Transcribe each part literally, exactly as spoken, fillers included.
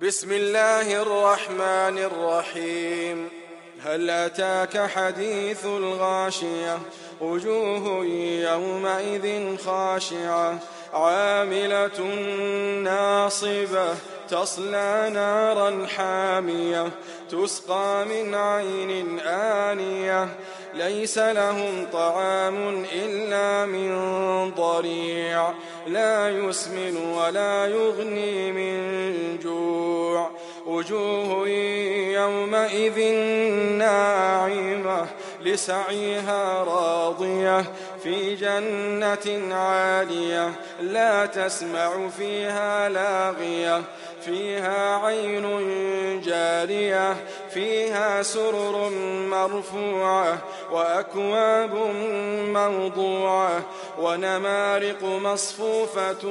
بسم الله الرحمن الرحيم. هل أتاك حديث الغاشية؟ وجوه يومئذ خاشعة عاملة ناصبة تصلى نارا حامية تسقى من عين آنية ليس لهم طعام إلا من ضريع لا يسمن ولا يغني من جوع. وجوه يومئذ ناعمة لسعيها راضية في جنة عالية لا تسمع فيها لاغية فيها عين جارية فيها سرر مرفوعة وأكواب موضوعة ونمارق مصفوفة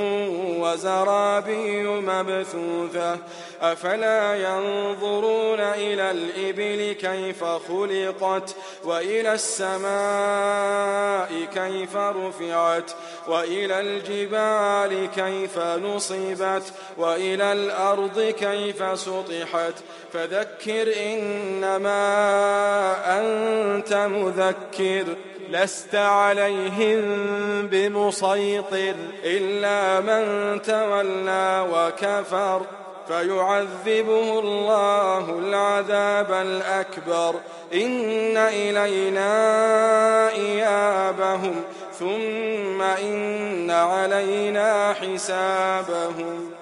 وزرابي مبثوثة. أفلا ينظرون إلى الإبل كيف خلقت وإلى السماء كيف رفعت وإلى الجبال كيف نصبت وإلى الأرض كيف سطحت. فذكر إنما أنت مذكر لست عليهم بمسيطر إلا من تولى وكفر فيعذبه الله العذاب الأكبر. إن إلينا إيابهم ثم إن علينا حسابهم.